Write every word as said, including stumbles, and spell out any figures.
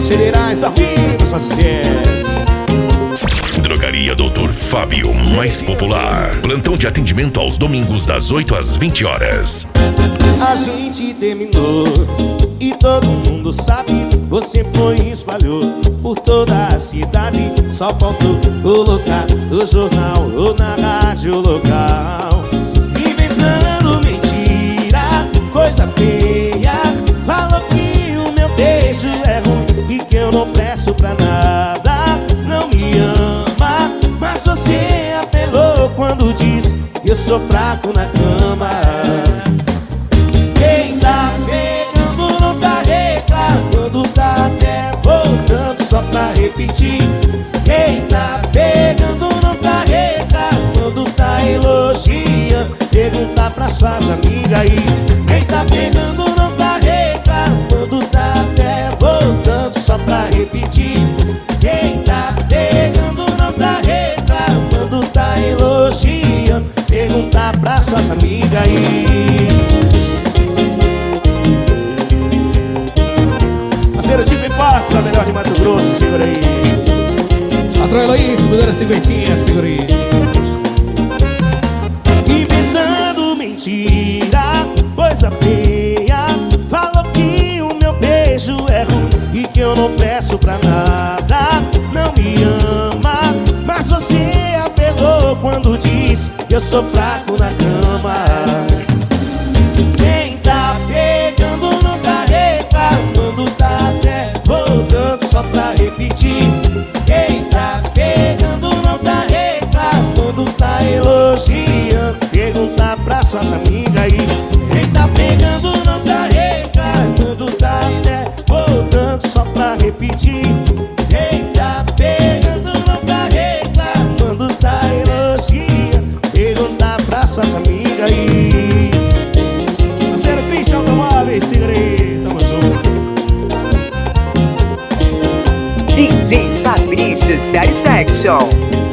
Generais ao vivo, só sucesso. Drogaria doutor Fábio, mais popular. Plantão de atendimento aos domingos das oito às vinte horas. A gente terminou e todo mundo sabe. Você foi e espalhou por toda a cidade. Só faltou colocar no jornal ou na rádio local. Inventando mentira, coisa feia. Falou que o meu beijo é ruim e que eu não presto pra nada. Não me ama, mas você apelou quando diz que eu sou fraco na cama. Quem tá pegando não tá reclamando, tá até voltando só pra repetir. Quem tá pegando não tá reclamando, tá elogiando. Pergunta pra suas amigas aí. Quem tá pegando não tá reclamando, tá até voltando só pra repetir. Quem tá pegando não tá reclamando, tá elogiando. Pergunta pra suas amigas aí. Parceiro Tipo Importes, a melhor de Mato Grosso, segura aí. Patrão Eloís, mudando a cinquentinha, segura aí. Inventando mentira, coisa feia. Falou que o meu beijo é ruim e que eu não peço pra nada. Não me ama, mas você apelou quando diz que eu sou fraco na cama. Quem tá pegando não tá reclamando, tá até voltando só pra repetir. Quem tá pegando não tá reclamando, tá elogiando. Pergunta pra suas amigas aí. Quem tá pegando não tá reclamando, tá até voltando só pra repetir. Quem tá pegando não tá reclamando, tá elogiando. Pergunta pra suas amigas aí. Parceiro Christian Automóveis, segura aí, tamo junto. D J Fabrício Satisfaction.